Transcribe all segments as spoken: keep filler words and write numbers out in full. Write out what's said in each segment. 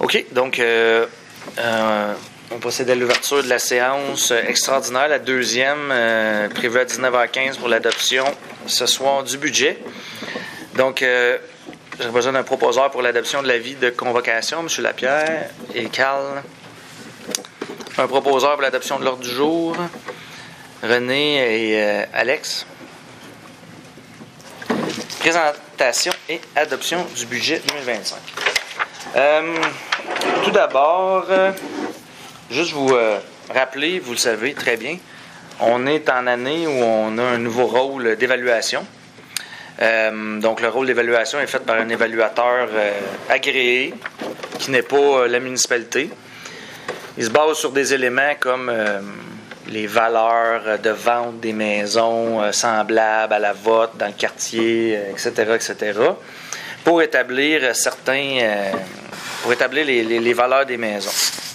OK, donc euh, euh, on procède à l'ouverture de la séance extraordinaire, la deuxième, euh, prévue à dix-neuf heures quinze pour l'adoption ce soir du budget. Donc, euh, j'ai besoin d'un proposeur pour l'adoption de l'avis de convocation, M. Lapierre et Carl. Un proposeur pour l'adoption de l'ordre du jour, René et euh, Alex. Présentation et adoption du budget deux mille vingt-cinq. Euh, tout d'abord, euh, juste vous euh, rappeler, vous le savez très bien, on est en année où on a un nouveau rôle d'évaluation. Euh, donc, le rôle d'évaluation est fait par un évaluateur euh, agréé, qui n'est pas euh, la municipalité. Il se base sur des éléments comme euh, les valeurs de vente des maisons euh, semblables à la vôtre dans le quartier, euh, et cetera, et cetera, pour établir certains, euh, pour établir les, les, les valeurs des maisons.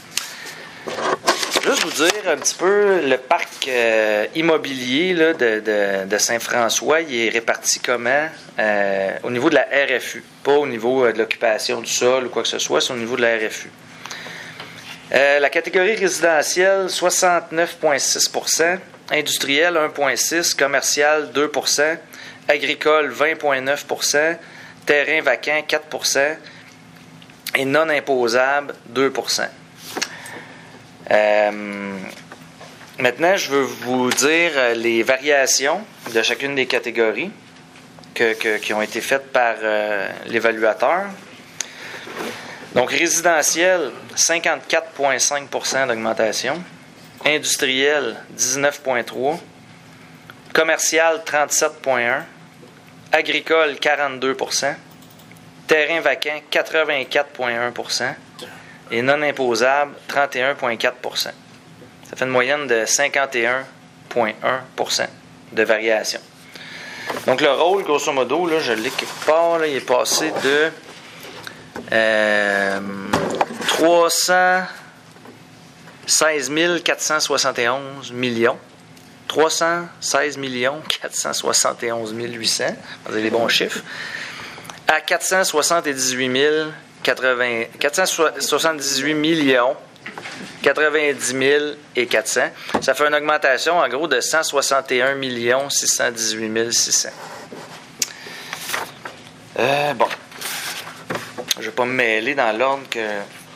Juste vous dire un petit peu, le parc euh, immobilier là, de, de, de Saint-François, il est réparti comment? Euh, au niveau de la R F U, pas au niveau euh, de l'occupation du sol ou quoi que ce soit, c'est au niveau de la R F U. Euh, la catégorie résidentielle, soixante-neuf virgule six pour cent, industriel, un virgule six pour cent, commercial, deux pour cent, agricole, vingt virgule neuf pour cent, terrain vacant, quatre pour cent, et non imposable, deux pour cent. Euh, maintenant, je veux vous dire les variations de chacune des catégories que, que, qui ont été faites par euh, l'évaluateur. Donc, résidentiel, cinquante-quatre virgule cinq pour cent d'augmentation. Industriel, dix-neuf virgule trois pour cent. Commercial, trente-sept virgule un pour cent. Agricole, quarante-deux pour cent. Terrain vacant, quatre-vingt-quatre virgule un pour cent. Et non imposable, trente et un virgule quatre pour cent. Ça fait une moyenne de cinquante et un virgule un pour cent de variation. Donc, le rôle, grosso modo, là, je l'ai quelque part, là, il est passé de euh, trois cent seize mille quatre cent soixante et onze millions. trois cent seize millions quatre cent soixante et onze mille huit cents. Vous avez les bons chiffres. À quatre cent soixante-dix-huit mille quatre-vingts, quatre cent soixante-dix-huit millions quatre-vingt-dix mille et quatre cents. Ça fait une augmentation, en gros, de cent soixante et un millions six cent dix-huit mille six cents. Euh, bon. Je ne vais pas me mêler dans l'ordre que,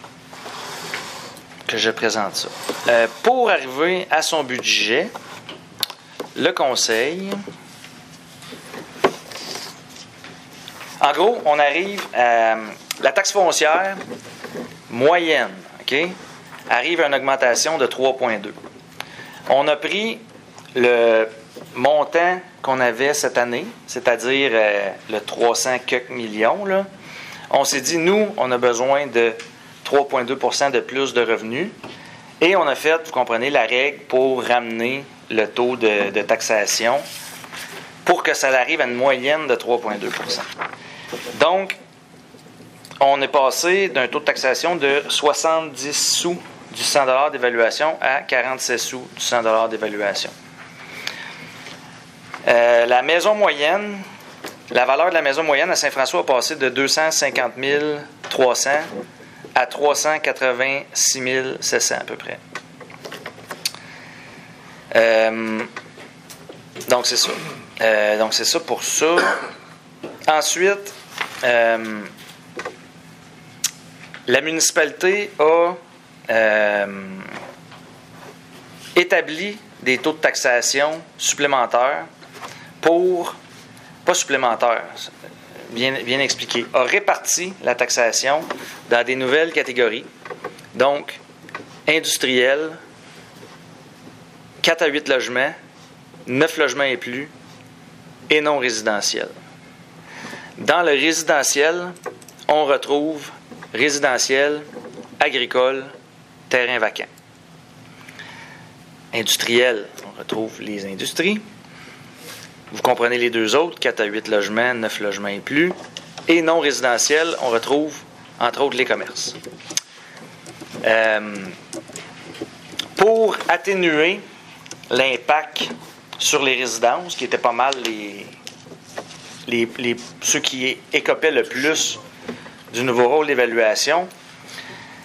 que je présente ça. Euh, pour arriver à son budget, le conseil... En gros, on arrive à la taxe foncière moyenne, OK, arrive à une augmentation de trois virgule deux. On a pris le montant qu'on avait cette année, c'est-à-dire euh, le trois cents quelques millions, là. On s'est dit, nous, on a besoin de trois virgule deux pour cent de plus de revenus. Et on a fait, vous comprenez, la règle pour ramener le taux de, de taxation pour que ça arrive à une moyenne de trois virgule deux pour cent. Donc, on est passé d'un taux de taxation de soixante-dix sous du cent dollars d'évaluation à quarante-sept sous du cent dollars d'évaluation. Euh, la maison moyenne, la valeur de la maison moyenne à Saint-François a passé de deux cent cinquante mille trois cents à trois cent quatre-vingt-six mille sept cents à peu près. Euh, donc, c'est ça. Euh, donc, c'est ça pour ça. Ensuite, euh, la municipalité a euh, établi des taux de taxation supplémentaires pour, pas supplémentaires, bien, bien expliqué, a réparti la taxation dans des nouvelles catégories. Donc, industriel, quatre à huit logements, neuf logements et plus, et non résidentiel. Dans le résidentiel, on retrouve résidentiel, agricole, terrain vacant. Industriel, on retrouve les industries. Vous comprenez les deux autres, quatre à huit logements, neuf logements et plus. Et non résidentiel, on retrouve, entre autres, les commerces. Euh, pour atténuer l'impact sur les résidences, qui étaient pas mal les... Les, les, ceux qui écopaient le plus du nouveau rôle d'évaluation,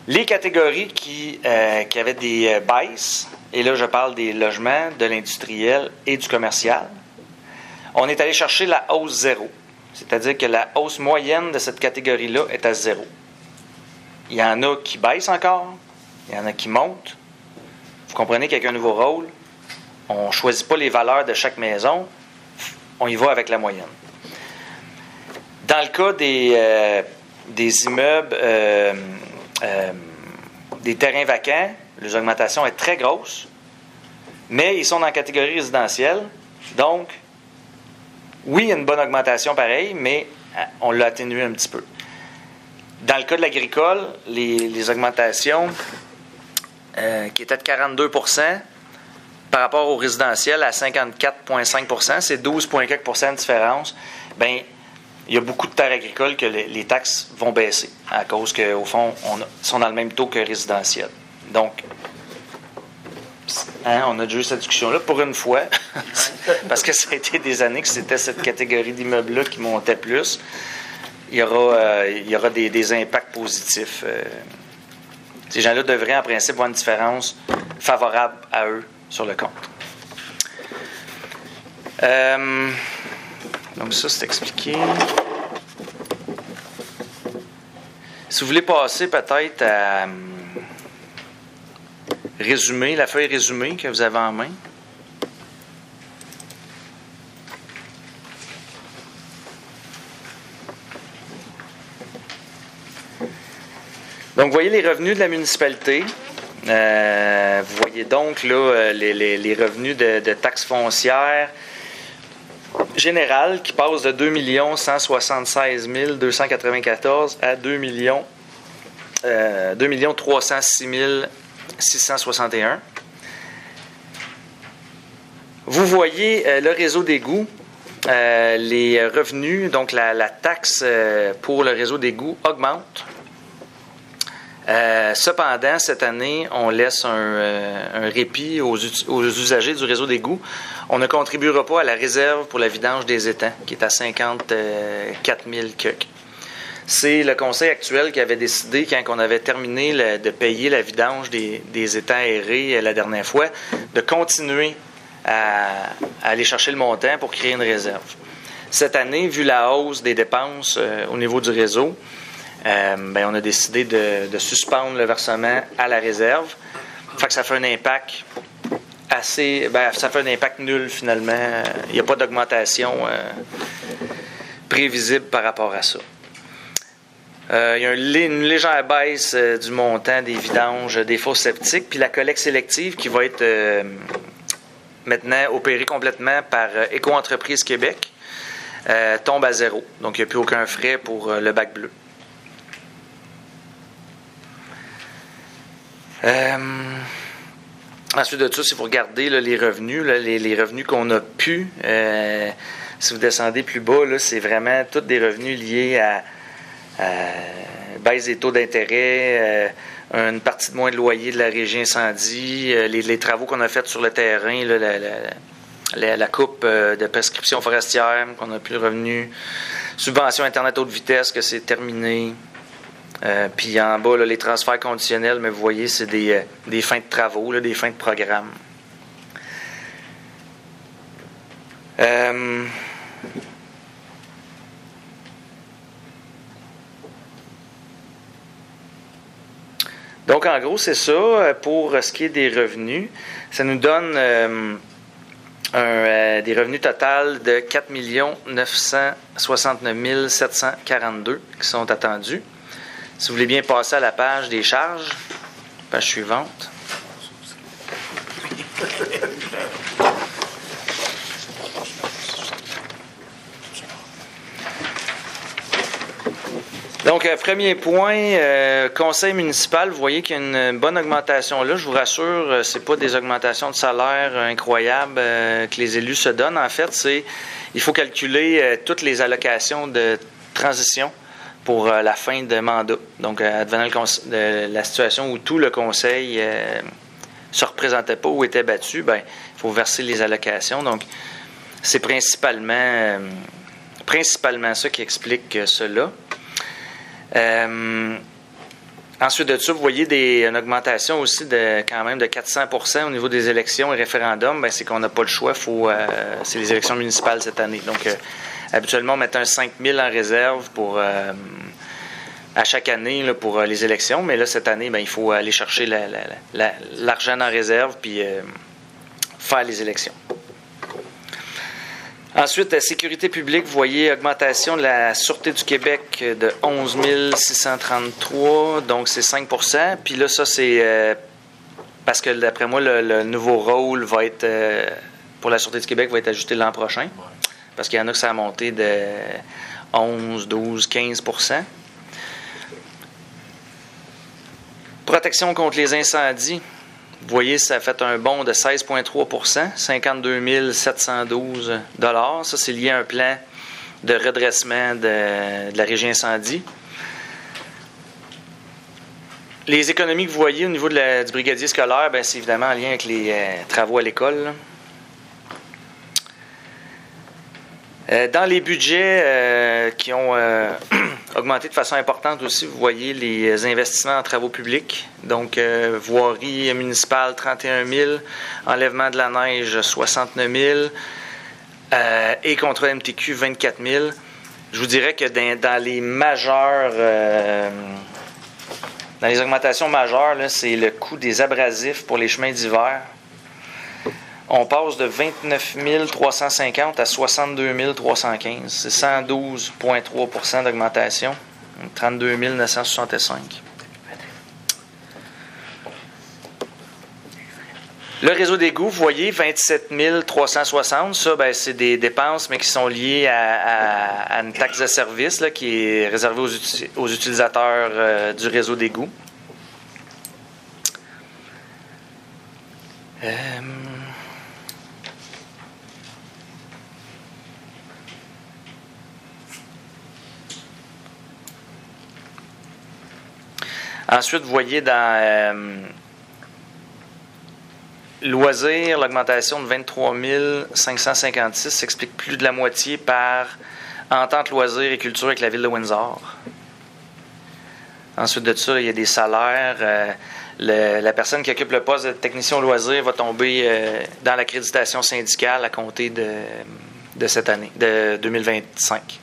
Les catégories qui, euh, qui avaient des euh, baisses, et là je parle des logements, de l'industriel et du commercial, on est allé chercher la hausse zéro. C'est-à-dire que la hausse moyenne de cette catégorie-là est à zéro. Il y en a qui baissent encore, il y en a qui montent. Vous comprenez qu'avec un nouveau rôle, on ne choisit pas les valeurs de chaque maison, on y va avec la moyenne. Dans le cas des, euh, des immeubles, euh, euh, des terrains vacants, l'augmentation est très grosse, mais ils sont dans la catégorie résidentielle. Donc, oui, il y a une bonne augmentation pareil, mais on l'a atténué un petit peu. Dans le cas de l'agricole, les, les augmentations euh, qui étaient de quarante-deux pour cent par rapport au résidentiel à cinquante-quatre virgule cinq pour cent, c'est douze virgule quatre pour cent de différence. Bien, il y a beaucoup de terres agricoles que les, les taxes vont baisser à cause qu'au fond, on a, sont dans le même taux que résidentiel. Donc, hein, on a déjà eu cette discussion-là pour une fois, parce que ça a été des années que c'était cette catégorie d'immeubles-là qui montait plus. Il y aura, euh, il y aura des, des impacts positifs. Euh, ces gens-là devraient, en principe, avoir une différence favorable à eux sur le compte. Euh, donc ça, c'est expliqué. Si vous voulez passer peut-être à résumer, la feuille résumée que vous avez en main. Donc, vous voyez les revenus de la municipalité. Euh, vous voyez donc là les, les, les revenus de, de taxes foncières générales qui passent de deux millions cent soixante-seize mille deux cent quatre-vingt-quatorze à deux millions trois cent six mille six cent soixante et un. Vous voyez euh, le réseau d'égouts, euh, les revenus, donc la, la taxe euh, pour le réseau d'égouts augmente. Euh, cependant, cette année, on laisse un, euh, un répit aux, aux usagers du réseau d'égouts. On ne contribuera pas à la réserve pour la vidange des étangs, qui est à cinquante-quatre mille cucs. C'est le conseil actuel qui avait décidé, quand on avait terminé le, de payer la vidange des, des étangs aérés la dernière fois, de continuer à, à aller chercher le montant pour créer une réserve. Cette année, vu la hausse des dépenses euh, au niveau du réseau, Euh, ben, on a décidé de, de suspendre le versement à la réserve. Fait que ça fait un impact assez... Ben, ça fait un impact nul, finalement. Il n'y a pas d'augmentation euh, prévisible par rapport à ça. Euh, il y a un, une légère baisse euh, du montant des vidanges des fosses septiques, puis la collecte sélective qui va être euh, maintenant opérée complètement par euh, Éco-entreprise Québec euh, tombe à zéro. Donc, il n'y a plus aucun frais pour euh, le bac bleu. Euh, ensuite de ça, si vous regardez là, les revenus, là, les, les revenus qu'on a pu, euh, si vous descendez plus bas, là, c'est vraiment tous des revenus liés à, à baisse des taux d'intérêt, euh, une partie de moins de loyer de la régie incendie, euh, les, les travaux qu'on a faits sur le terrain, là, la, la, la, la coupe euh, de prescription forestière, qu'on n'a plus de revenus, subvention Internet haute vitesse, que c'est terminé. Euh, puis en bas, là, les transferts conditionnels, mais vous voyez, c'est des, euh, des fins de travaux, là, des fins de programme. Euh, donc, en gros, c'est ça pour ce qui est des revenus. Ça nous donne euh, un, euh, des revenus total de quatre millions neuf cent soixante-neuf mille sept cent quarante-deux qui sont attendus. Si vous voulez bien passer à la page des charges, page suivante. Donc, euh, premier point, euh, conseil municipal, vous voyez qu'il y a une bonne augmentation là. Je vous rassure, euh, c'est pas des augmentations de salaire euh, incroyables euh, que les élus se donnent. En fait, c'est il faut calculer euh, toutes les allocations de transition pour euh, la fin de mandat. Donc, euh, advenant le conse- de la situation où tout le conseil euh, se représentait pas ou était battu, ben, il faut verser les allocations. Donc, c'est principalement, euh, principalement ça qui explique euh, cela. Euh, Ensuite de ça, vous voyez des, une augmentation aussi de quand même de quatre cents pour cent au niveau des élections et référendums. Bien, c'est qu'on n'a pas le choix. Faut, euh, c'est les élections municipales cette année. Donc, euh, habituellement, on met un cinq mille en réserve pour euh, à chaque année là, pour euh, les élections. Mais là, cette année, bien, il faut aller chercher la, la, la, l'argent en réserve puis euh, faire les élections. Ensuite, la sécurité publique, vous voyez, augmentation de la Sûreté du Québec de onze mille six cent trente-trois, donc c'est cinq pour cent. Puis là, ça, c'est euh, parce que, d'après moi, le, le nouveau rôle va être, euh, pour la Sûreté du Québec, va être ajouté l'an prochain. Parce qu'il y en a que ça a monté de onze, douze, quinze pour cent. Protection contre les incendies. Vous voyez, ça a fait un bond de seize virgule trois pour cent, cinquante-deux mille sept cent douze dollars. Ça, c'est lié à un plan de redressement de, de la régie incendie. Les économies que vous voyez au niveau de la, du brigadier scolaire, bien, c'est évidemment en lien avec les euh, travaux à l'école. Euh, dans les budgets euh, qui ont euh, augmenté de façon importante aussi, vous voyez les investissements en travaux publics. Donc, euh, voirie municipale, trente et un mille, enlèvement de la neige, soixante-neuf mille, euh, et contrôle M T Q, vingt-quatre mille. Je vous dirais que dans, dans les majeurs, euh, dans les augmentations majeures, là, c'est le coût des abrasifs pour les chemins d'hiver. On passe de vingt-neuf mille trois cent cinquante à soixante-deux mille trois cent quinze. C'est cent douze virgule trois pour cent d'augmentation. trente-deux mille neuf cent soixante-cinq. Le réseau d'égouts, vous voyez, vingt-sept mille trois cent soixante. Ça, ben, c'est des dépenses, mais qui sont liées à, à, à une taxe de service là, qui est réservée aux, uti- aux utilisateurs euh, du réseau d'égouts. Euh... Ensuite, vous voyez dans euh, loisirs, l'augmentation de vingt-trois mille cinq cent cinquante-six s'explique plus de la moitié par entente loisirs et culture avec la ville de Windsor. Ensuite de ça, il y a des salaires. Euh, le, la personne qui occupe le poste de technicien au loisir va tomber euh, dans l'accréditation syndicale à compter de, de cette année, de deux mille vingt-cinq.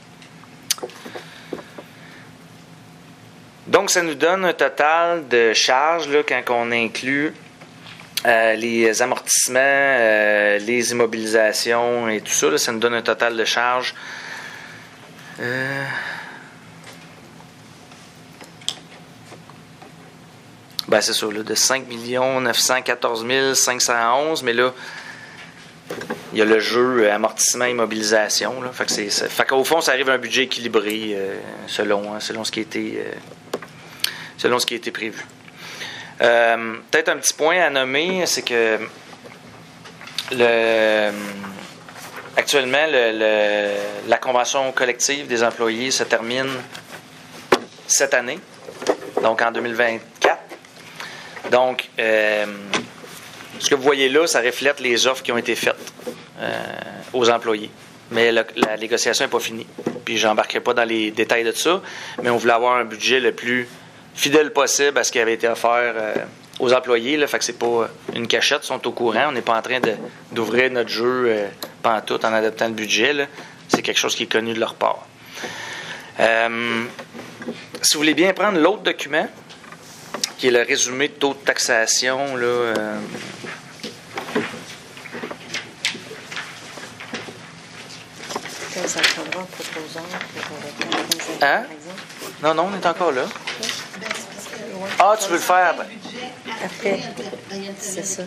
Donc, ça nous donne un total de charges, là, quand on inclut euh, les amortissements, euh, les immobilisations et tout ça, là, ça nous donne un total de charges. Euh, ben, c'est ça, là, de cinq millions neuf cent quatorze mille cinq cent onze, mais là, il y a le jeu euh, amortissement immobilisation. Là, fait que c'est, ça, fait qu'au fond, ça arrive à un budget équilibré euh, selon, hein, selon ce qui a été. Euh, selon ce qui a été prévu. Euh, peut-être un petit point à nommer, c'est que le, actuellement, le, le, la convention collective des employés se termine cette année, donc en deux mille vingt-quatre. Donc, euh, ce que vous voyez là, ça reflète les offres qui ont été faites euh, aux employés. Mais la, la négociation n'est pas finie. Puis, je n'embarquerai pas dans les détails de ça, mais on voulait avoir un budget le plus fidèle possible à ce qui avait été offert euh, aux employés. Là, fait que c'est pas une cachette, ils sont au courant. On n'est pas en train de, d'ouvrir notre jeu euh, pantoute en adoptant le budget. Là. C'est quelque chose qui est connu de leur part. Euh, si vous voulez bien prendre l'autre document, qui est le résumé de taux de taxation, là, euh, ça prendra un proposeur pour répondre, hein? Non, non, on est encore là. Ah, tu veux le faire après? Après, c'est ça.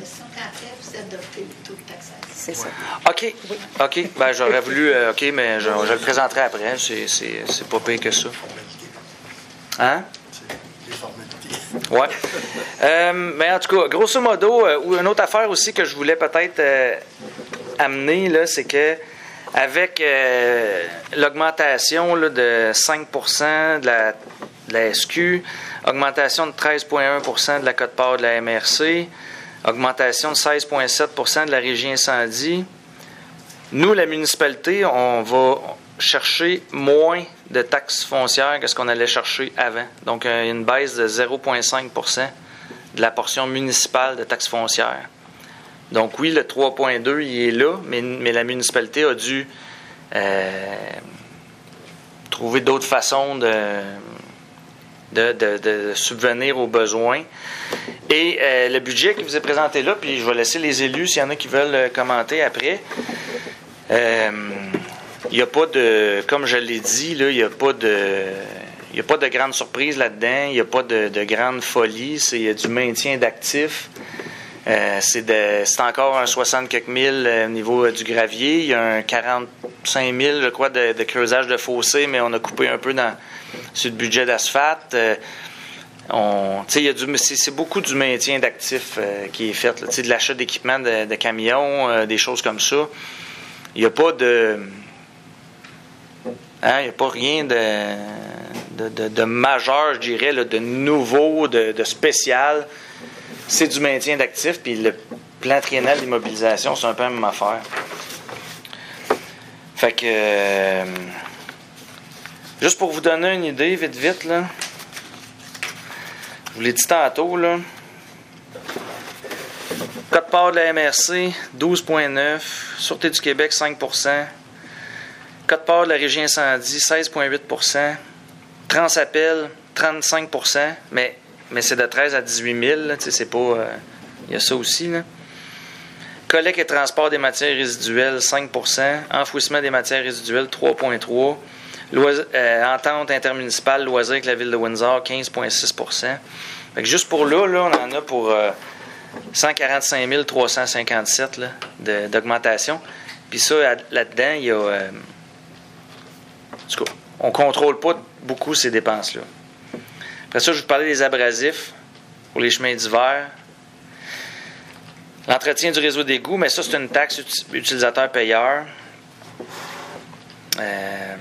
C'est ça. OK. OK. Ben, j'aurais voulu... Euh, OK, mais je, je le présenterai après. C'est, c'est, c'est pas pire que ça. Hein? Ouais. Euh, mais en tout cas, grosso modo, euh, une autre affaire aussi que je voulais peut-être euh, amener, là, c'est que avec euh, l'augmentation là, de cinq pour cent de la, de la S Q, augmentation de treize virgule un pour cent de la quote-part de la M R C, augmentation de seize virgule sept pour cent de la régie incendie, nous, la municipalité, on va chercher moins de taxes foncières que ce qu'on allait chercher avant. Donc, euh, une baisse de zéro virgule cinq pour cent de la portion municipale de taxes foncières. Donc, oui, le trois virgule deux, il est là, mais, mais la municipalité a dû euh, trouver d'autres façons de, de, de, de subvenir aux besoins. Et euh, le budget qui vous est présenté là, puis je vais laisser les élus, s'il y en a qui veulent commenter après. Euh, il n'y a pas de, comme je l'ai dit, là, il n'y a pas de, il n'y a pas de grande surprise là-dedans, il n'y a pas de, de grande folie, c'est il y a du maintien d'actifs. Euh, c'est, de, c'est encore un soixante quelques mille euh, au niveau euh, du gravier. Il y a un quarante-cinq mille, je crois, de, de creusage de fossés, mais on a coupé un peu dans, sur le budget d'asphalte. Euh, on, il y a du, c'est, c'est beaucoup du maintien d'actifs euh, qui est fait. Là, de l'achat d'équipements de, de camions, euh, des choses comme ça. Il n'y a pas de... Hein, il n'y a pas rien de, de, de, de majeur, je dirais, là, de nouveau, de, de spécial. C'est du maintien d'actifs, puis le plan triennal d'immobilisation, c'est un peu la même affaire. Fait que... Euh, juste pour vous donner une idée, vite, vite, là. Je vous l'ai dit tantôt, là. Quote-part de la M R C, douze virgule neuf. Sûreté du Québec, cinq pour cent. Quote-part de la Régie incendie, seize virgule huit pour cent. Transappel, trente-cinq pour cent. Mais... Mais c'est de treize à dix-huit mille, là, tu sais, c'est pas... Il euh, y a ça aussi, là. Collecte et transport des matières résiduelles, cinq pour cent. Enfouissement des matières résiduelles, trois virgule trois. Lois- euh, entente intermunicipale, loisirs avec la ville de Windsor, quinze virgule six pour cent. Fait que juste pour là, là, on en a pour euh, cent quarante-cinq mille trois cent cinquante-sept là, de, d'augmentation. Puis ça, là-dedans, il y a... Euh, en tout cas, on ne contrôle pas beaucoup ces dépenses-là. Après ça, je vais vous parler des abrasifs pour les chemins d'hiver. L'entretien du réseau d'égouts, mais ça, c'est une taxe utilisateur-payeur. Euh...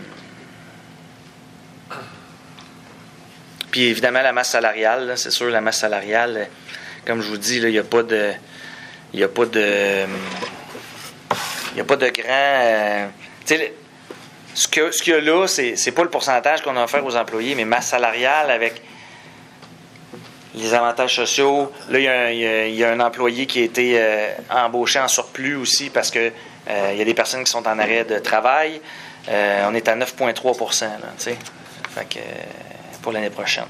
Puis évidemment, la masse salariale, là, c'est sûr, la masse salariale, comme je vous dis, il n'y a pas de... Il n'y a pas de... Il n'y a pas de grand... Euh, tu sais, ce, que, ce qu'il y a là, c'est, c'est pas le pourcentage qu'on a offert aux employés, mais masse salariale avec... les avantages sociaux. Là, il y, a un, il y a un employé qui a été euh, embauché en surplus aussi parce que euh, il y a des personnes qui sont en arrêt de travail. Euh, on est à neuf virgule trois pour cent là, tu sais. Fait que euh, pour l'année prochaine.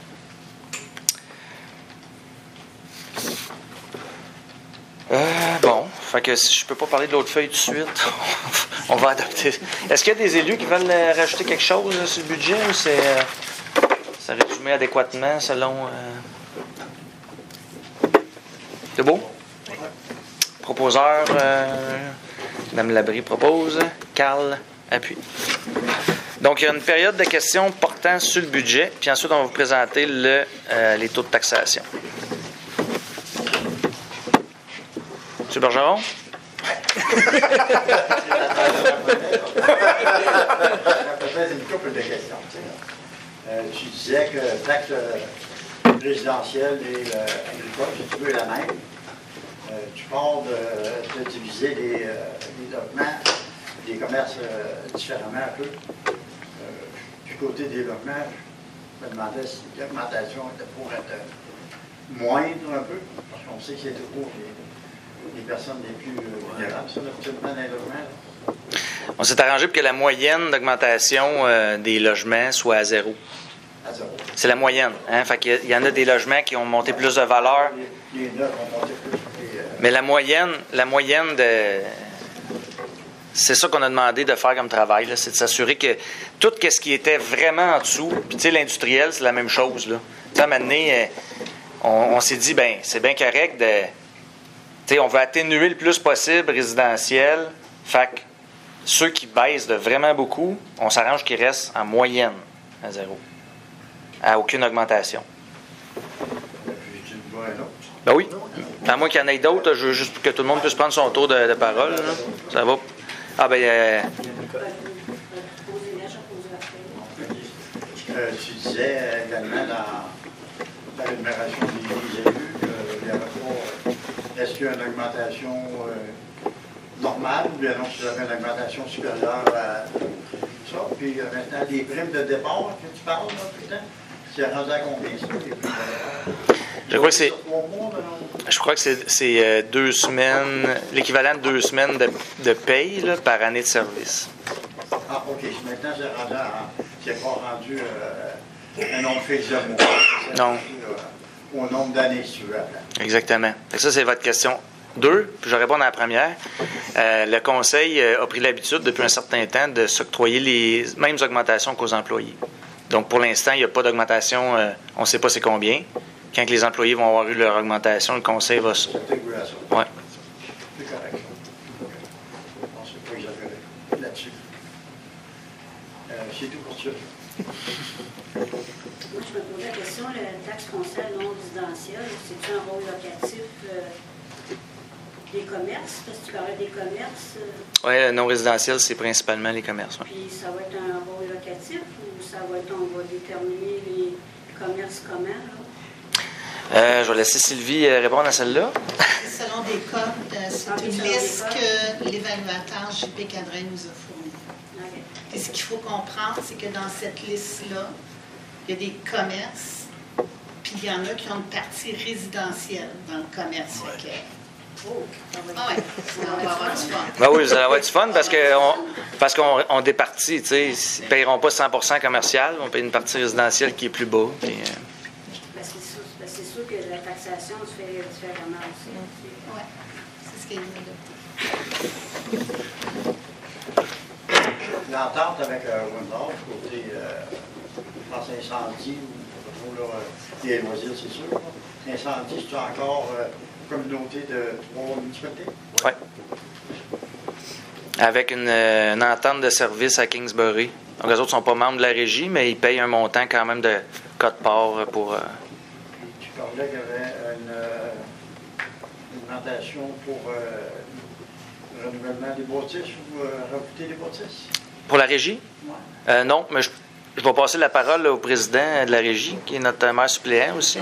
Euh, bon, fait que si je peux pas parler de l'autre feuille tout de suite, on va adopter. Est-ce qu'il y a des élus qui veulent euh, rajouter quelque chose là, sur le budget ou c'est, euh, c'est résumé adéquatement selon... Euh, C'est beau? Proposeur, euh, Mme Labrie propose, Carl appuie. Donc, il y a une période de questions portant sur le budget, puis ensuite, on va vous présenter le, euh, les taux de taxation. M. Bergeron? Peut-être une couple de questions. Euh, tu disais que la taxe résidentielle et euh, agricole, si tu veux, est la même. Euh, tu parles de, de diviser les, euh, les logements, les commerces euh, différemment un peu. Euh, du côté des logements, je me demandais si l'augmentation était pour être moindre un peu, parce qu'on sait qu'il y a toujours les, les personnes les plus vulnérables, ça, absolument, dans les logements. Là. On s'est arrangé pour que la moyenne d'augmentation euh, des logements soit à zéro. À zéro. C'est la moyenne. Hein? Fait qu'il y en a des logements qui ont monté plus de valeur. Les, les neufs ont monté plus. Et, euh... Mais la moyenne, la moyenne de... C'est ça qu'on a demandé de faire comme travail, là, c'est de s'assurer que tout ce qui était vraiment en dessous, puis tu sais, l'industriel, c'est la même chose. Là. Tu sais, à un moment donné, on, on s'est dit, ben c'est bien correct de... Tu sais, on veut atténuer le plus possible résidentiel. Fait que ceux qui baissent de vraiment beaucoup, on s'arrange qu'ils restent en moyenne à zéro. À aucune augmentation. Ben oui. À moins qu'il y en ait d'autres, je veux juste que tout le monde puisse prendre son tour de, de parole. Là. Ça va. Ah ben... Euh... Euh, tu disais euh, également dans la rémunération des élus qu'il y avait pas... Est-ce qu'il y a une augmentation euh, normale ou bien non, si vous avez une augmentation supérieure à ça. Puis euh, maintenant, les primes de départ que tu parles, là, tout le temps, c'est rendu à combien ça, les primes de départ? Je crois que c'est, Sur trois mois, là, je crois que c'est, c'est euh, deux semaines, l'équivalent de deux semaines de, de paye là, par année de service. Ah, OK. Maintenant, c'est rendu à, c'est pas rendu euh, un nombre fixe de mois. C'est Non. rendu, euh, au nombre d'années, si tu veux. Après. Exactement. Fait que ça, c'est votre question. Deux, puis je vais répondre à la première. Euh, le Conseil euh, a pris l'habitude depuis un certain temps de s'octroyer les mêmes augmentations qu'aux employés. Donc, pour l'instant, il n'y a pas d'augmentation, euh, on ne sait pas c'est combien. Quand les employés vont avoir eu leur augmentation, le Conseil va se... C'est égal à ça. Ouais. C'est correct. Je pense que c'est pas exagéré là-dessus. Euh, c'est tout pour ça. Moi, je me posais la question, la taxe foncière non résidentielle, c'est-tu un rôle locatif euh, des commerces? Parce que tu parlais des commerces, euh, Oui, non résidentiel, c'est principalement les commerces. Ouais. puis ça va être un rôle locatif ou ça va être, on va déterminer les commerces comment, là? Euh, je vais laisser Sylvie euh, répondre à celle-là. Selon des codes, euh, c'est Ah, une selon des liste codes. que l'évaluateur J P Cadrin nous a fournie. OK. Et ce qu'il faut comprendre, c'est que dans cette liste-là, il y a des commerces, puis il y en a qui ont une partie résidentielle dans le commerce. Fait que- Oh, ça va Ah être- ouais, on va avoir du fun. Ben oui, ça va être du fun parce que on, parce qu'on on départit, tu sais, ils ne payeront pas cent pour cent commercial, on paye une partie résidentielle qui est plus bas. Puis, euh, Ben, c'est sûr, ben, c'est sûr que la taxation se fait différemment aussi. Ouais, c'est ce qui est adopté. L'entente avec euh, Windsor, côté, euh, je pense, incendie, ou là, euh, les loisirs, c'est sûr. Là. Incendie, c'est encore euh, communauté de trois municipalités? ouais. Avec une, euh, une entente de service à Kingsbury. Donc, les autres ne sont pas membres de la régie, mais ils payent un montant quand même de code-part pour. Euh, Tu parlais qu'il y avait une, euh, une augmentation pour euh, le renouvellement des bâtisses ou euh, rajouter des bâtisses? pour la régie? Ouais. Euh, non, mais je, je vais passer la parole là, au président de la régie, qui est notre maire suppléant aussi.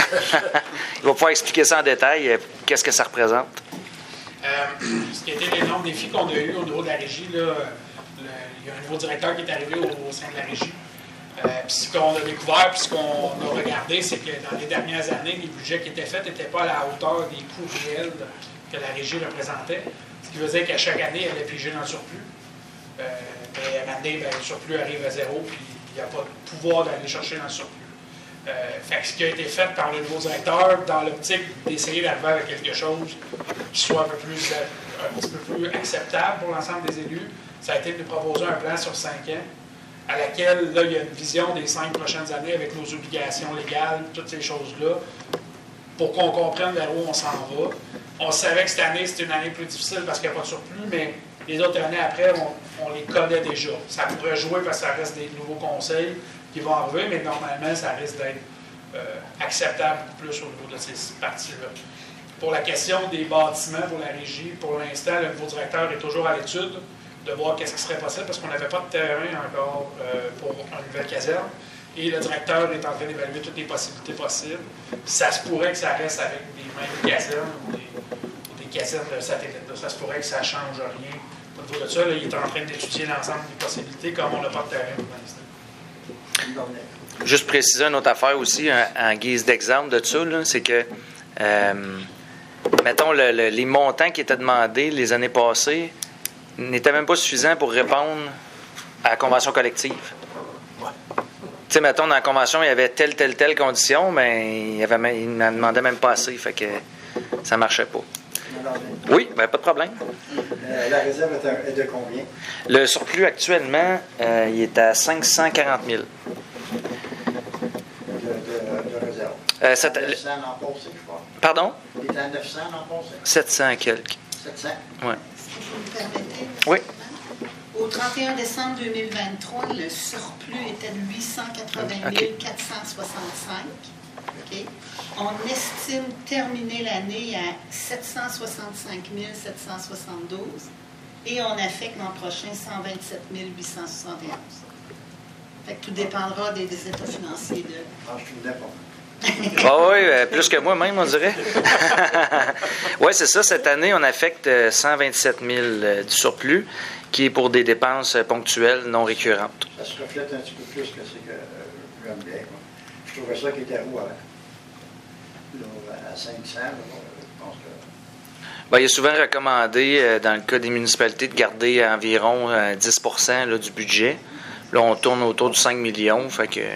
Il va pouvoir expliquer ça en détail, euh, qu'est-ce que ça représente. Euh, ce qui a été l'énorme défi qu'on a eu au niveau de la régie, là, le- il y a un nouveau directeur qui est arrivé au, au sein de la régie. Euh, puis ce qu'on a découvert, puis ce qu'on a regardé, c'est que dans les dernières années, les budgets qui étaient faits n'étaient pas à la hauteur des coûts réels que la régie représentait. Ce qui veut dire qu'à chaque année, elle est figée dans le surplus. Euh, mais à un moment donné, ben, le surplus arrive à zéro, puis il n'y a pas de pouvoir d'aller chercher dans le surplus. Euh, fait que ce qui a été fait par le nouveau directeur, dans l'optique d'essayer d'arriver avec quelque chose qui soit un, peu plus, euh, un petit peu plus acceptable pour l'ensemble des élus, ça a été de nous proposer un plan sur cinq ans, à laquelle là, il y a une vision des cinq prochaines années avec nos obligations légales, toutes ces choses-là, pour qu'on comprenne vers où on s'en va. On savait que cette année, c'était une année plus difficile parce qu'il n'y a pas de surplus, mais les autres années après, on, on les connaît déjà. Ça pourrait jouer parce que ça reste des nouveaux conseils qui vont arriver, mais normalement, ça risque d'être euh, acceptable plus au niveau de ces parties-là. Pour la question des bâtiments pour la régie, pour l'instant, le nouveau directeur est toujours à l'étude de voir qu'est-ce qui serait possible parce qu'on n'avait pas de terrain encore euh, pour une nouvelle caserne. Et le directeur est en train d'évaluer toutes les possibilités possibles. Puis ça se pourrait que ça reste avec des mêmes casernes ou des, ou des casernes de satellite. Ça se pourrait que ça ne change rien. Au niveau de ça, là, il est en train d'étudier l'ensemble des possibilités comme on n'a pas de terrain pour l'instant. Juste préciser une autre affaire aussi, en, en guise d'exemple de ça, là, c'est que, euh, mettons, le, le, les montants qui étaient demandés les années passées n'étaient même pas suffisants pour répondre à la convention collective. Tu sais, mettons, dans la convention, il y avait telle, telle, telle condition, mais il y avait même, il n'en demandait même pas assez, fait que ça marchait pas. Oui, ben, pas de problème. Euh, la réserve est, un- est de combien? Le surplus actuellement, euh, il est à cinq cent quarante mille. De, de, de réserve? Euh, sept- neuf cents l'an passé, je crois. Pardon? Il était à neuf cents l'an passé? sept cents quelques. sept cents? Oui. Est-ce que vous me permettez? M. Oui. Au trente et un décembre deux mille vingt-trois, le surplus était de huit cent quatre-vingt mille quatre cent soixante-cinq. OK? On estime terminer l'année à sept cent soixante-cinq mille sept cent soixante-douze et on affecte l'an prochain cent vingt-sept mille huit cent soixante et onze. Fait que tout dépendra des, des états financiers de... Ah, je ne pas. Ah oui, euh, plus que moi-même, on dirait. Oui, c'est ça. Cette année, on affecte euh, cent vingt-sept mille euh, du surplus. qui est pour des dépenses ponctuelles non récurrentes. Ça se reflète un petit peu plus que c'est que euh, j'aimais. Je trouvais ça qui était roux avant. Là, à cinq cents, là, je pense que... Bien, il est souvent recommandé, euh, dans le cas des municipalités, de garder environ euh, dix pour cent là, du budget. Là, on tourne autour du cinq millions, fait que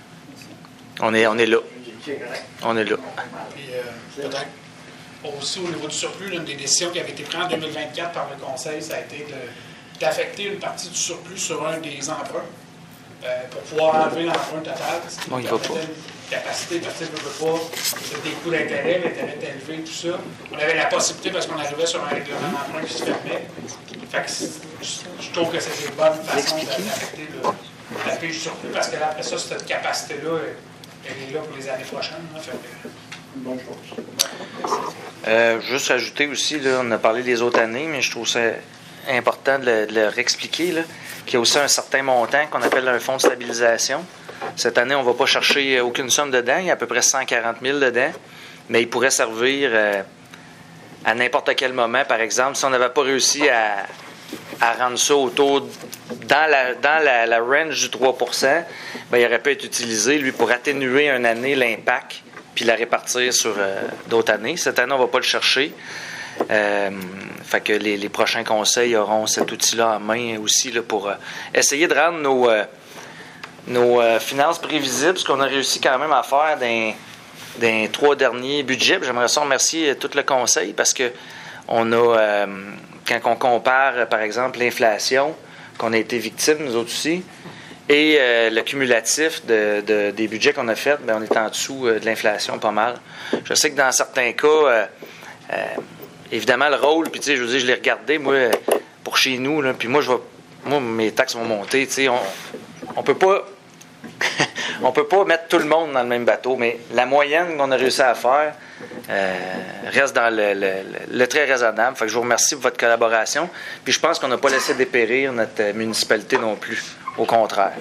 on est, on est là. On est là. Puis, euh, peut-être aussi au niveau du surplus, l'une des décisions qui avait été prise en deux mille vingt-quatre par le Conseil, ça a été de, d'affecter une partie du surplus sur un des emprunts euh, pour pouvoir enlever l'emprunt total. Bon, il va pas. Une capacité, parce que ne veut pas, c'était des coûts d'intérêt, l'intérêt est élevé, tout ça. On avait la possibilité, parce qu'on arrivait sur un règlement d'emprunt qui se fermait. Fait que je trouve que c'est une bonne façon d'affecter le, la pige surplus, parce que là, après ça, cette capacité-là, elle est là pour les années prochaines. Là, fait que, une bonne chose. Euh, juste ajouter aussi, là, on a parlé des autres années, mais je trouve ça important de le, de le réexpliquer, là, qu'il y a aussi un certain montant qu'on appelle un fonds de stabilisation. Cette année, on ne va pas chercher aucune somme dedans. Il y a à peu près cent quarante mille dedans, mais il pourrait servir euh, à n'importe quel moment. Par exemple, si on n'avait pas réussi à, à rendre ça autour, dans la, dans la, la range du trois pour cent, bien, il aurait pu être utilisé, lui, pour atténuer une année l'impact puis la répartir sur euh, d'autres années. Cette année, on ne va pas le chercher. Euh, fait que les, les prochains conseils auront cet outil-là en main aussi là, pour euh, essayer de rendre nos, euh, nos euh, finances prévisibles, ce qu'on a réussi quand même à faire dans, dans les trois derniers budgets. Puis j'aimerais ça remercier tout le conseil parce que on a, euh, quand on compare, par exemple, l'inflation, qu'on a été victime, nous autres aussi, et euh, le cumulatif de, de, des budgets qu'on a faits, bien, on est en dessous euh, de l'inflation pas mal. Je sais que dans certains cas, euh, euh, évidemment, le rôle, puis tu sais, je veux dire, je l'ai regardé, moi, pour chez nous, là, puis moi, je vais, moi, mes taxes vont monter, tu sais, on, on peut pas, on peut pas mettre tout le monde dans le même bateau, mais la moyenne qu'on a réussi à faire euh, reste dans le, le, le très raisonnable. Fait que je vous remercie pour votre collaboration, puis je pense qu'on n'a pas laissé dépérir notre municipalité non plus. Au contraire.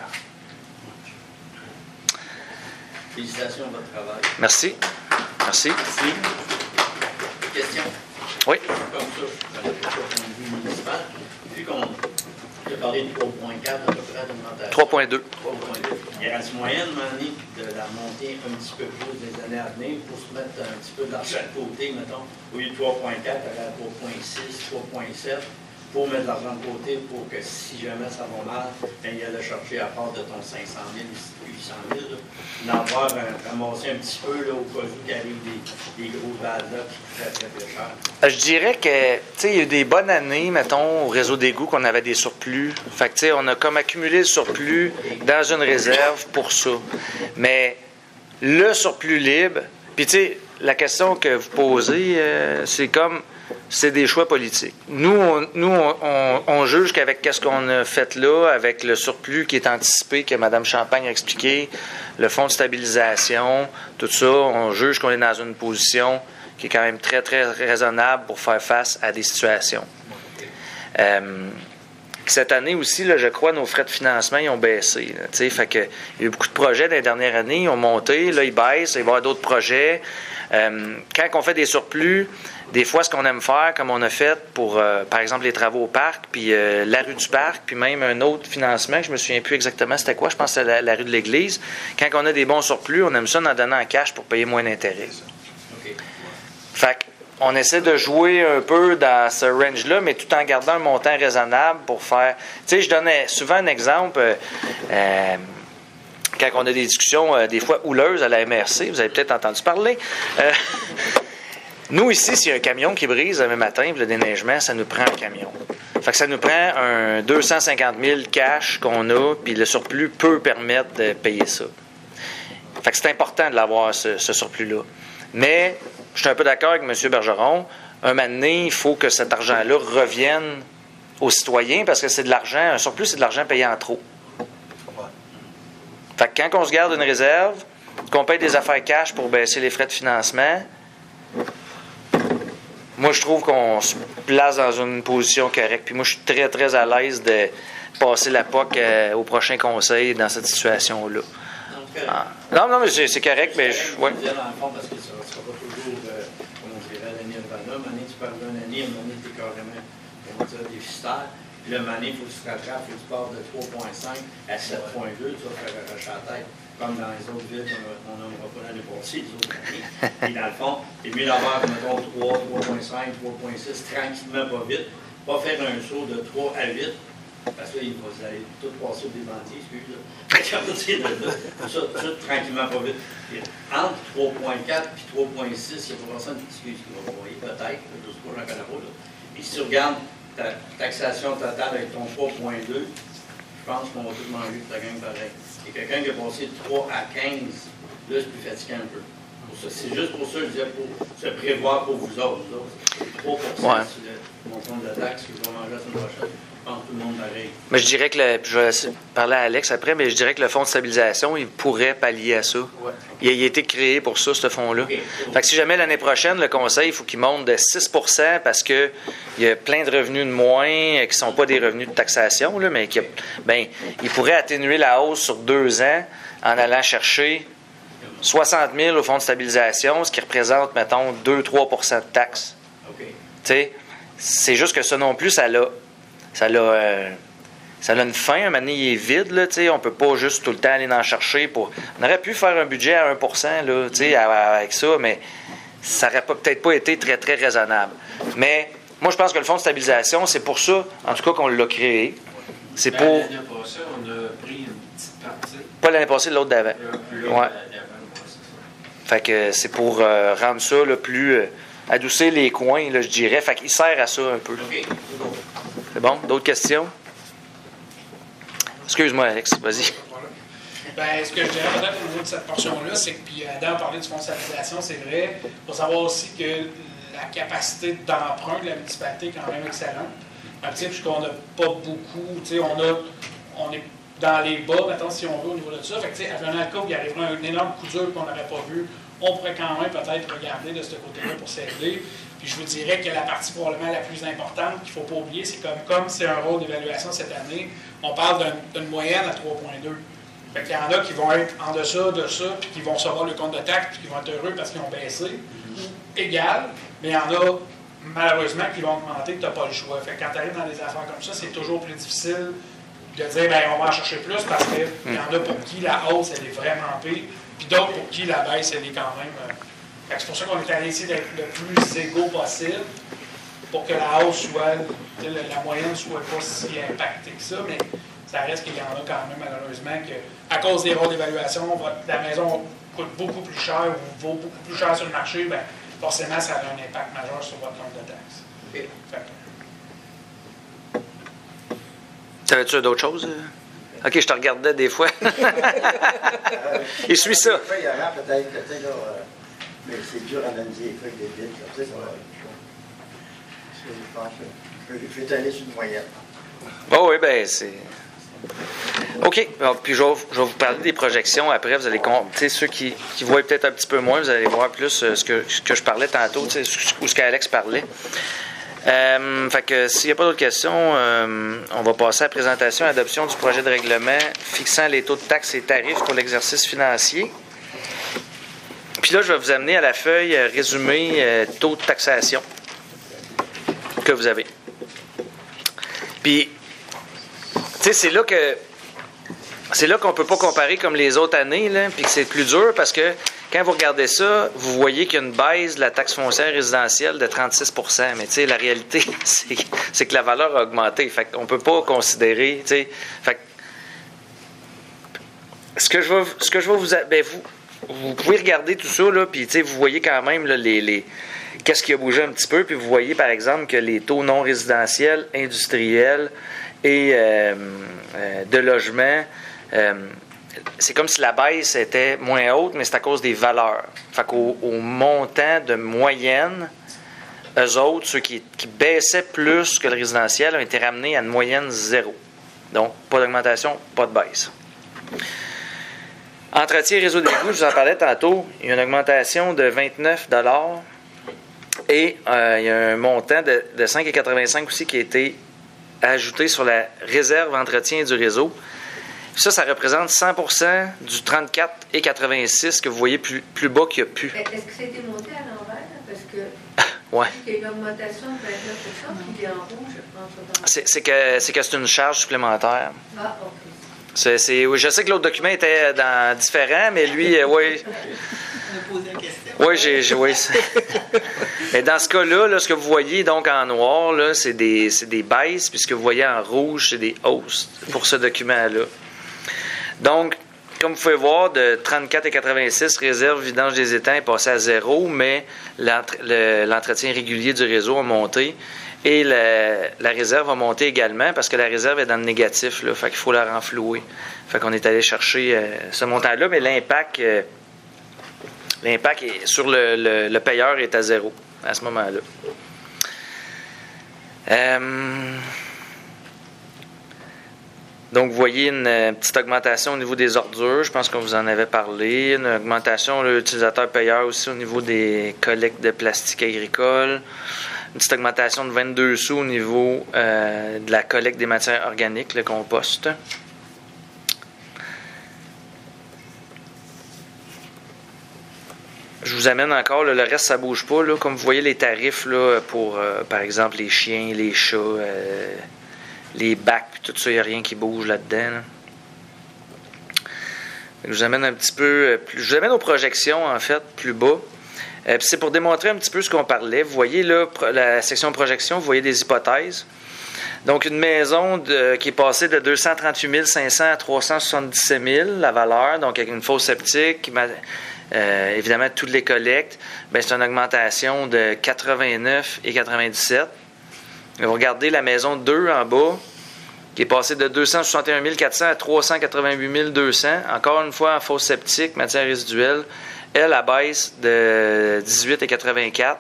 Félicitations de votre travail. Merci. Merci. Merci. Question? Oui. Comme ça, je ne connais pas le point de vue municipal. Vu qu'on a parlé de trois virgule quatre à peu près d'augmentation. trois virgule deux. trois virgule deux. Il reste moyenne, Manny, de la monter un petit peu plus des années à venir pour se mettre un petit peu d'argent de côté, mettons. Au lieu de trois virgule quatre, à la trois virgule six, trois virgule sept. Pour mettre de l'argent de côté pour que si jamais ça va mal, ben, il y a le chercher à part de ton cinq cent mille ou huit cent mille, d'en avoir ramassé un petit peu là, au cas où il arrive des, des grosses balles là qui coûtent très très cher. Je dirais que, tu sais, il y a eu des bonnes années, mettons, au réseau d'égouts qu'on avait des surplus. Fait que, tu sais, on a comme accumulé le surplus dans une réserve pour ça. Mais le surplus libre, puis tu sais, la question que vous posez, euh, c'est comme... c'est des choix politiques. Nous, on, nous, on, on, on juge qu'avec ce qu'on a fait là, avec le surplus qui est anticipé, que Mme Champagne a expliqué, le fonds de stabilisation, tout ça, on juge qu'on est dans une position qui est quand même très, très raisonnable pour faire face à des situations. Euh, cette année aussi, là, je crois, nos frais de financement ils ont baissé. Là, fait que, il y a eu beaucoup de projets dans les dernières années, ils ont monté, là, ils baissent, il va y avoir d'autres projets. Euh, quand on fait des surplus, des fois, ce qu'on aime faire, comme on a fait pour, euh, par exemple, les travaux au parc, puis euh, la rue du parc, puis même un autre financement, que je me souviens plus exactement c'était quoi, je pense que c'était la, la rue de l'église. Quand on a des bons surplus, on aime ça en donnant en cash pour payer moins d'intérêt. Okay. Fait qu'on essaie de jouer un peu dans ce range-là, mais tout en gardant un montant raisonnable pour faire... Tu sais, je donnais souvent un exemple... Euh, euh, quand on a des discussions, euh, des fois houleuses à la M R C, vous avez peut-être entendu parler... Euh, Nous, ici, s'il y a un camion qui brise demain matin, puis le déneigement, ça nous prend un camion. Fait que ça nous prend un deux cent cinquante mille cash qu'on a, puis le surplus peut permettre de payer ça. Fait que c'est important de l'avoir, ce, ce surplus-là. Mais, je suis un peu d'accord avec M. Bergeron, un moment donné, il faut que cet argent-là revienne aux citoyens, parce que c'est de l'argent, un surplus, c'est de l'argent payé en trop. Fait que quand on se garde une réserve, qu'on paye des affaires cash pour baisser les frais de financement, moi, je trouve qu'on se place dans une position correcte. Puis moi, je suis très, très à l'aise de passer la P O C euh, au prochain conseil dans cette situation-là. Ah. Non, non, mais c'est, c'est correct, mais je... Ouais. Dans le fond, parce que ça ne sera pas toujours, euh, comme on dirait, l'année Nirvana. Une année, tu parles d'une année, une année, tu es carrément, on dirait, déficitaire. Puis le mané, il faut que tu te rattrapes, il faut que tu passes de trois virgule cinq à sept virgule deux, tu vas faire arracher la tête, comme dans les autres villes qu'on n'aimera pas l'année passée, les autres années. Puis dans le fond, c'est mieux d'avoir, mettons, trois, trois virgule cinq, trois virgule six, tranquillement, pas vite. Pas faire un saut de trois à huit, parce que là, vous allez tout passer au démenti, excusez-moi. Ça, ça, tranquillement, pas vite. Puis, entre trois virgule quatre et trois virgule six, il y a pas personne excuse, qui va vous voyer, peut-être, je ne sais pas, j'en connais pas. Là. Et si tu regardes ta taxation totale avec ton trois virgule deux, je pense qu'on va tout manger de ta gang pareil. Et quelqu'un qui a passé de trois à quinze, là, c'est plus fatigant un peu. C'est juste pour ça que je disais, pour se prévoir pour vous autres. Vous autres. trois pour cent ouais. sur le montant de la taxe que je vais manger la semaine prochaine. Je pense que tout le monde pareil. Mais je dirais que, le, je vais parler à Alex après, mais je dirais que le fonds de stabilisation, il pourrait pallier à ça. Ouais. Il, a, il a été créé pour ça, ce fonds-là. Okay. Fait que si jamais l'année prochaine, le conseil, il faut qu'il monte de six pour cent parce qu'il y a plein de revenus de moins qui ne sont pas des revenus de taxation, là, mais qui a, ben, il pourrait atténuer la hausse sur deux ans en allant chercher soixante mille au fonds de stabilisation, ce qui représente, mettons, deux à trois pour cent de taxes. Okay. Tu sais, c'est juste que ça non plus, ça l'a, ça l'a, euh, ça a une fin. Un moment donné, il est vide, là, tu sais, on peut pas juste tout le temps aller en chercher pour... On aurait pu faire un budget à un pour cent, là, tu sais, avec ça, mais ça n'aurait peut-être pas été très, très raisonnable. Mais moi, je pense que le fonds de stabilisation, c'est pour ça, en tout cas, qu'on l'a créé. C'est pour... L'année passée, on a pris une petite partie. Pas l'année passée, l'autre d'avant. Ouais. Fait que c'est pour euh, rendre ça là, plus... Euh, adoucir les coins, là, je dirais. Fait qu'il sert à ça un peu. Okay. C'est bon? D'autres questions? Excuse-moi, Alex. Vas-y. Voilà. Ben, ce que je dirais peut-être au niveau de cette portion-là, c'est que, puis Adam a parlé du fonds de stabilisation, c'est vrai. Il faut savoir aussi que la capacité d'emprunt de la municipalité est quand même excellente. Puisqu'on n'a pas beaucoup, tu sais, on a... On est dans les bas, mettons, si on veut, au niveau de ça. Fait que, tu sais, à un cas où il arriverait un énorme coup dur qu'on n'aurait pas vu, on pourrait quand même peut-être regarder de ce côté-là pour s'aider. Puis je vous dirais que la partie probablement la plus importante qu'il ne faut pas oublier, c'est comme comme c'est un rôle d'évaluation cette année, on parle d'un, d'une moyenne à trois virgule deux. Fait qu'il y en a qui vont être en deçà de ça, puis qui vont recevoir le compte de taxe, puis qui vont être heureux parce qu'ils ont baissé. Mm-hmm. Égal, mais il y en a malheureusement qui vont augmenter, que tu n'as pas le choix. Fait que quand tu arrives dans des affaires comme ça, c'est toujours plus difficile de dire, bien, on va en chercher plus parce qu'il y en a pour qui la hausse, elle est vraiment pire, puis d'autres pour qui la baisse, elle est quand même... Euh... Fait que c'est pour ça qu'on est allé essayer d'être le plus égaux possible pour que la hausse soit, la moyenne ne soit pas si impactée que ça, mais ça reste qu'il y en a quand même, malheureusement, que à cause des rôles d'évaluation, la maison coûte beaucoup plus cher ou vaut beaucoup plus cher sur le marché, bien, forcément, ça a un impact majeur sur votre compte de taxes. Okay. T'avais-tu d'autres choses? OK, je te regardais des fois. Il suit ça. Il y en a peut-être, tu sais, là, mais c'est dur à analyser les feuilles des villes, comme ça, ça va. Je pense que je vais t'aller sur une moyenne. Oh oui, bien, c'est... OK. Alors, puis je vais, je vais vous parler des projections après. Vous allez compter ceux qui, qui voient peut-être un petit peu moins, vous allez voir plus euh, ce, que, ce que je parlais tantôt, ou ce qu'Alex parlait. Euh, fait que s'il n'y a pas d'autres questions, euh, on va passer à la présentation et adoption du projet de règlement fixant les taux de taxes et tarifs pour l'exercice financier. Puis là, je vais vous amener à la feuille euh, résumée euh, taux de taxation que vous avez. Puis, tu sais, c'est là que c'est là qu'on ne peut pas comparer comme les autres années, là, puis que c'est plus dur parce que quand vous regardez ça, vous voyez qu'il y a une baisse de la taxe foncière résidentielle de trente-six pour cent. Mais tu sais, la réalité, c'est, c'est que la valeur a augmenté. Fait qu'on ne peut pas considérer, tu sais. Fait que, ce que je vais, ce que je vais vous... Ben, vous, vous pouvez regarder tout ça, là, puis tu sais, vous voyez quand même là, les, les, qu'est-ce qui a bougé un petit peu, puis vous voyez, par exemple, que les taux non résidentiels, industriels et euh, euh, de logement... Euh, c'est comme si la baisse était moins haute, mais c'est à cause des valeurs. Fait qu'au au montant de moyenne, eux autres, ceux qui, qui baissaient plus que le résidentiel, ont été ramenés à une moyenne zéro. Donc, pas d'augmentation, pas de baisse. Entretien et réseau d'égout, je vous en parlais tantôt, il y a une augmentation de vingt-neuf dollars et euh, il y a un montant de, de cinq virgule quatre-vingt-cinq aussi qui a été ajouté sur la réserve entretien du réseau. Ça, ça représente cent pour cent du trente-quatre virgule quatre-vingt-six que vous voyez plus, plus bas qu'il y a pu. Est-ce que ça a été monté à l'envers? Parce que... Ouais. Il y a une augmentation de vingt-neuf pour cent, puis il est en rouge, entre dans... C'est, c'est que c'est que c'est une charge supplémentaire. Ah, OK. C'est, c'est, oui, je sais que l'autre document était dans, différent, mais lui, euh, oui. On a posé la question. Oui, j'ai, j'ai oui. Mais dans ce cas-là, là, ce que vous voyez donc en noir, là, c'est des, c'est des baisses, puis ce que vous voyez en rouge, c'est des hausses pour ce document-là. Donc, comme vous pouvez voir, de trente-quatre et quatre-vingt-six, réserve vidange des étangs est passé à zéro, mais l'entre, le, l'entretien régulier du réseau a monté. Et la, la réserve a monté également parce que la réserve est dans le négatif, là, fait qu'il faut la renflouer. Fait qu'on est allé chercher euh, ce montant-là, mais l'impact, euh, l'impact est, sur le, le, le payeur est à zéro à ce moment-là. Euh, donc, vous voyez une, une petite augmentation au niveau des ordures. Je pense qu'on vous en avait parlé. Une augmentation, l'utilisateur-payeur aussi au niveau des collectes de plastique agricole. Une petite augmentation de vingt-deux sous au niveau euh, de la collecte des matières organiques, le compost. Je vous amène encore, là, le reste, ça ne bouge pas. Là. Comme vous voyez, les tarifs là, pour, euh, par exemple, les chiens, les chats, euh, les bacs, tout ça, il n'y a rien qui bouge là-dedans. Là. Je vous amène un petit peu... Plus, je vous amène aux projections, en fait, plus bas. Euh, c'est pour démontrer un petit peu ce qu'on parlait. Vous voyez là, la section projection, vous voyez des hypothèses. Donc, une maison de, qui est passée de deux cent trente-huit mille cinq cents à trois cent soixante-dix-sept mille, la valeur, donc avec une fosse septique, euh, évidemment, toutes les collectes, bien, c'est une augmentation de quatre-vingt-neuf et quatre-vingt-dix-sept. Et vous regardez la maison deux en bas, qui est passée de deux cent soixante et un mille quatre cents à trois cent quatre-vingt-huit mille deux cents. Encore une fois, en fosse septique, matière résiduelle. Elle, à baisse de dix-huit et quatre-vingt-quatre.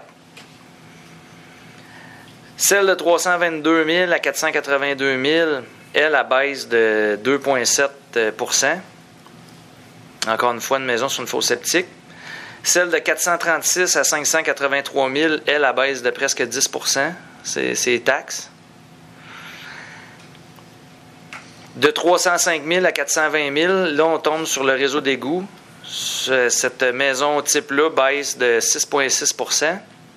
Celle de trois cent vingt-deux mille à quatre cent quatre-vingt-deux mille, elle, à baisse de deux virgule sept pour cent. Encore une fois, une maison sur une fosse septique. Celle de quatre cent trente-six à cinq cent quatre-vingt-trois mille, elle, à baisse de presque dix pour cent. C'est, c'est taxes. De trois cent cinq mille à quatre cent vingt mille, là, on tombe sur le réseau d'égouts. Cette maison type-là baisse de six virgule six pour cent.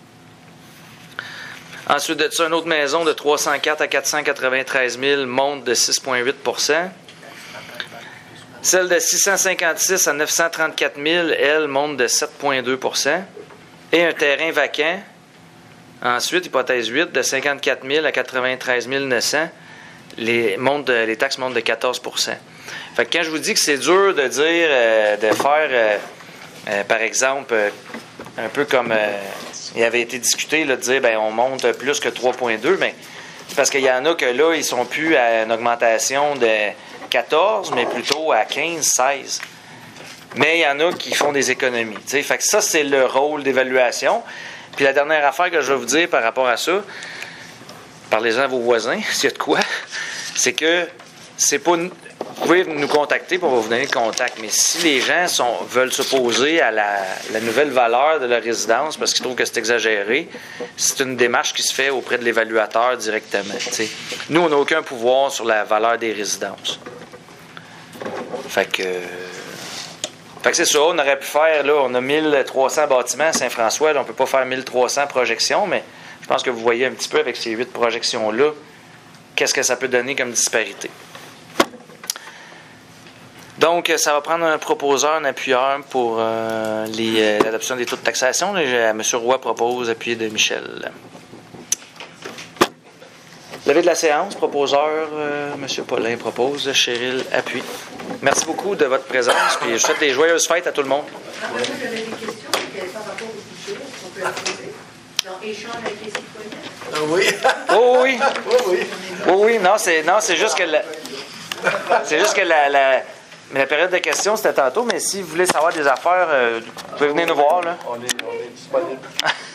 Ensuite de ça, une autre maison de trois cent quatre à quatre cent quatre-vingt-treize mille monte de six virgule huit pour cent. Celle de six cent cinquante-six à neuf cent trente-quatre mille, elle, monte de sept virgule deux pour cent. Et un terrain vacant, ensuite, hypothèse huit, de cinquante-quatre mille à quatre-vingt-treize mille neuf cents, les, montent de, les taxes montent de quatorze pour cent. Fait que quand je vous dis que c'est dur de dire, euh, de faire, euh, euh, par exemple, euh, un peu comme euh, il avait été discuté, là, de dire, ben on monte plus que trois virgule deux, mais c'est parce qu'il y en a que là, ils sont plus à une augmentation de quatorze, mais plutôt à quinze, seize. Mais il y en a qui font des économies. T'sais. Fait que ça, c'est le rôle d'évaluation. Puis la dernière affaire que je vais vous dire par rapport à ça, parlez-en à vos voisins, s'il y a de quoi, c'est que c'est pas... Vous pouvez nous contacter pour vous donner le contact, mais si les gens sont, veulent s'opposer à la, la nouvelle valeur de leur résidence parce qu'ils trouvent que c'est exagéré, c'est une démarche qui se fait auprès de l'évaluateur directement. T'sais. Nous, on n'a aucun pouvoir sur la valeur des résidences. Fait que, fait que c'est ça, on aurait pu faire, là, on a mille trois cents bâtiments à Saint-François, là, on ne peut pas faire mille trois cents projections, mais je pense que vous voyez un petit peu avec ces huit projections-là, qu'est-ce que ça peut donner comme disparité. Donc, ça va prendre un proposeur, un appuyeur pour euh, les, euh, l'adoption des taux de taxation. Là, M. Roy propose appuyé de Michel. Levée de la séance, proposeur, euh, M. Paulin propose, Cheryl appuie. Merci beaucoup de votre présence, puis je souhaite des joyeuses fêtes à tout le monde. Après ça, j'avais des questions par rapport au budget, on peut la poser. Donc, échange avec les citoyens. Oui. Oh oui. Oui, oui. Oui, oui, non, c'est, non, c'est juste que la, c'est juste que la, la, mais la période de questions, c'était tantôt, mais si vous voulez savoir des affaires, euh, vous pouvez venir nous voir, là. On est, on est disponible.